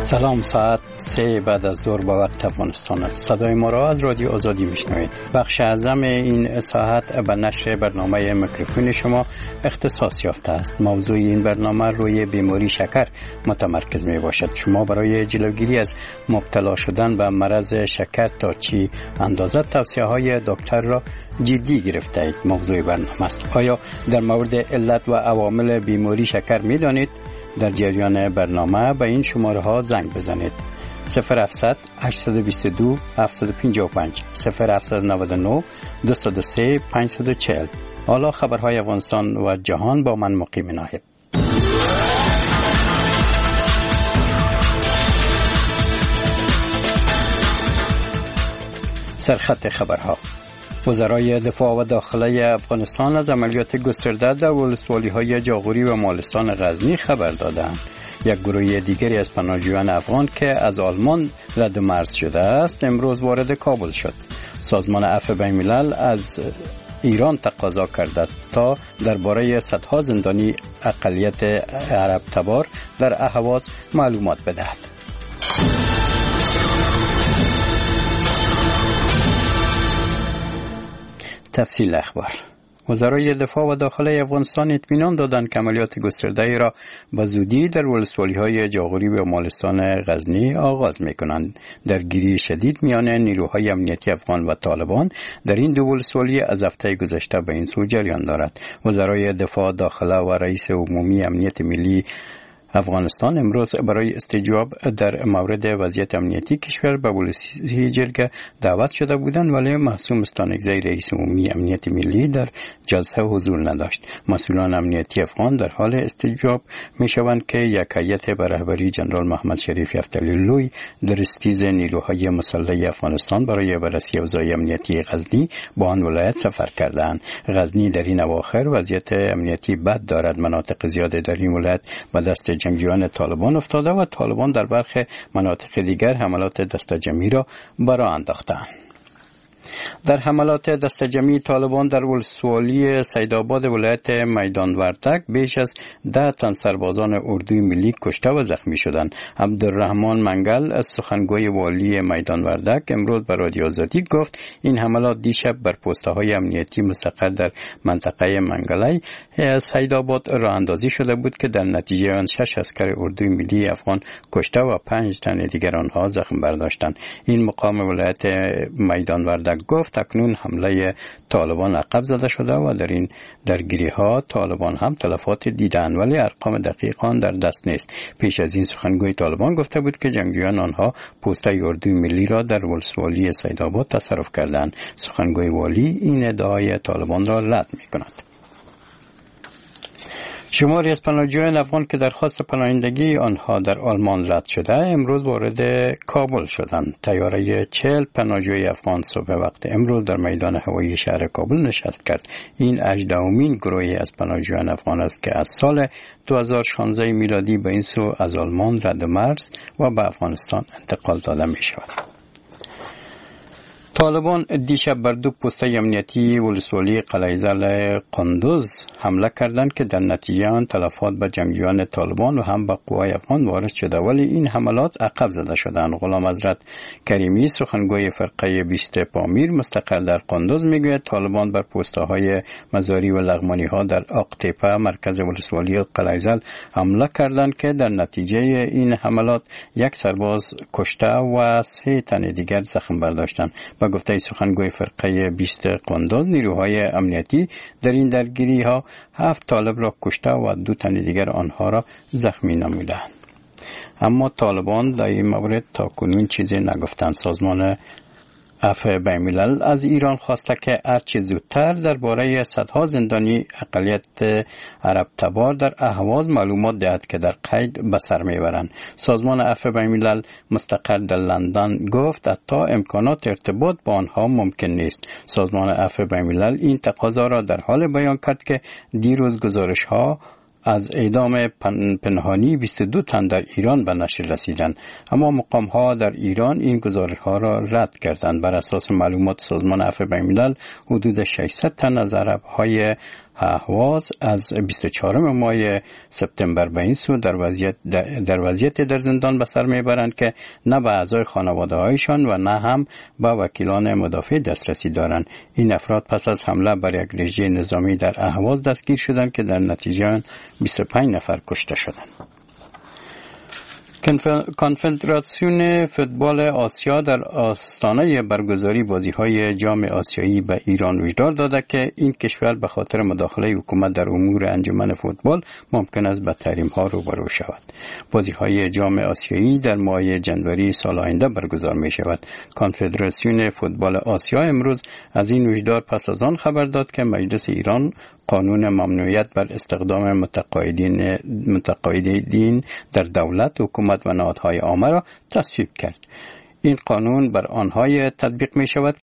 سلام، ساعت 3 بعد از ظهر به وقت افغانستان است. صدای ما را از رادیو آزادی میشنوید. بخش اعظم این ساعت به نشر برنامه میکروفون شما اختصاص یافته است. موضوع این برنامه روی بیماری شکر متمرکز می باشد. شما برای جلوگیری از مبتلا شدن به مرض شکر تا چی اندازه توصیه های دکتر را جدی گرفته اید موضوع برنامه است. آیا در مورد علت و عوامل بیماری شکر می دانید؟ در جریان برنامه به این شماره ها زنگ بزنید: 0700 822 755 0799 203 540. حالا خبرهای افغانستان و جهان با من مقیم ناهید. سرخط خبرها: وزرای دفاع و داخله افغانستان از عملیات گسترده در ولسوالی‌های جاغوری و مالستان غزنی خبر دادند. یک گروه دیگری از پناهجویان افغان که از آلمان رد مرز شده است امروز وارد کابل شد. سازمان عفو بین‌الملل از ایران تقاضا کرده تا درباره صدها زندانی اقلیت عرب تبار در اهواز معلومات بدهد. تفصیل اخبار: وزرای دفاع و داخله افغانستان اطمینان دادند که عملیات گسترده را به زودی در ولسوالی‌های جاغوری و مالستان غزنی آغاز می‌کنند. درگیری شدید میان نیروهای امنیتی افغان و طالبان در این دو ولسوالی از هفته گذشته به این سو جریان دارد. وزرای دفاع داخله و رئیس عمومی امنیت ملی افغانستان امروز برای استجواب در مورد وضعیت امنیتی کشور به ولسی جرگه دعوت شده بودند، ولی معصوم استانکزی رئیس عمومی امنیت ملی در جلسه حضور نداشت. مسئولان امنیتی افغان در حال استجواب میشوند که یک هیئت به رهبری جنرال محمد شریف یفتلی‌لوی در استیز نیروهای مسلح افغانستان برای بررسی اوضاع امنیتی غزنی با آن ولایت سفر کردند. غزنی در این اواخر وضعیت امنیتی بد دارد. مناطق زیاد در این ولایت به دست جنگجویان طالبان افتاده و طالبان در برخی مناطق دیگر حملات دسته‌جمعی را برآ انداختند. در حملات دسته‌جمعی طالبان در ولسوالی سیدآباد ولایت میدان وردک بیش از 10 تن سربازان اردوی ملی کشته و زخمی شدند. عبدالرحمن منگل از سخنگوی والی میدان وردک امروز به رادیو آزادی گفت این حملات دیشب بر پست‌های امنیتی مستقر در منطقه منگلی سیدآباد راه اندازی شده بود که در نتیجه آن 6 عسکر اردوی ملی افغان کشته و 5 تن دیگر آنها زخم برداشتند. این مقام ولایت میدان وردک گفت اکنون حمله طالبان عقب زده شده و در این درگیری ها طالبان هم تلفات دیدن، ولی ارقام دقیق آن در دست نیست. پیش از این سخنگوی طالبان گفته بود که جنگجویان آنها پوسته اردوی ملی را در ولسوالی سیدآباد تصرف کردند. سخنگوی والی این ادعای طالبان را رد می‌کند. شماری از پناهجویان افغان که درخواست پناهندگی آنها در آلمان رد شده امروز وارد کابل شدند. طیاره 40 پناهجوی افغان صبح وقت امروز در میدان هوایی شهر کابل نشست کرد. این 18مین گروهی از پناهجویان افغان است که از سال 2016 میلادی به این سو از آلمان رد مرز و به افغانستان انتقال داده می شود. طالبان دیشب بر دو پست امنیتی ولسوالی قلعه‌زل قندوز حمله کردند که در نتیجه آن تلفات به جنگجویان طالبان و هم به قوای افغان وارد شده، ولی این حملات عقب زده شدند. غلام حضرت کریمی سخنگوی فرقه 20 پامیر مستقر در قندوز میگوید طالبان بر پست‌های مزاری و لغمانی‌ها در آق‌تپه مرکز ولسوالی قلعه‌زل حمله کردند که در نتیجه این حملات یک سرباز کشته و 3 تن دیگر زخم برداشتند. به گفته سخنگوی فرقه 20 قندوز نیروهای امنیتی در این درگیری ها 7 طالب را کشته و 2 تن دیگر آنها را زخمی نمودند. اما طالبان در این مورد تا کنون چیزی نگفتند. سازمان عفو بین‌الملل از ایران خواسته که هرچه زودتر درباره صدها زندانی اقلیت عرب تبار در اهواز معلومات دهد که در قید به سر میبرند. سازمان عفو بین‌الملل مستقر در لندن گفت حتی امکانات ارتباط با آنها ممکن نیست. سازمان عفو بین‌الملل این تقاضا را در حال بیان کرد که دیروز گزارش ها از اعدام پنهانی 22 تن در ایران به نشر رسیدند، اما مقام‌ها در ایران این گزارش‌ها را رد کردند. بر اساس معلومات سازمان عفو بین‌الملل حدود 600 تن از عرب‌های اهواز از 24 ماه سپتامبر به این سو در وضعیت در زندان به سر میبرند که نه به اعضای خانواده‌هایشان و نه هم به وکیلان مدافع دسترسی دارند. این افراد پس از حمله بر یک رژه نظامی در اهواز دستگیر شدند که در نتیجه آن 25 نفر کشته شدند. کنفدراسیون فوتبال آسیا در آستانه برگزاری بازی‌های جام آسیایی به ایران هشدار داده که این کشور به خاطر مداخله حکومت در امور انجمن فوتبال ممکن است به تحریم‌ها روبرو شود. بازی‌های جام آسیایی در ماه جنوری سال آینده برگزار می‌شود. کنفدراسیون فوتبال آسیا امروز از این هشدار پس از آن خبر داد که مجلس ایران قانون ممنوعیت بر استخدام متقاعدین در دولت، حکومت و نهادهای عامه را تصویب کرد. این قانون بر آنهای تطبیق می شود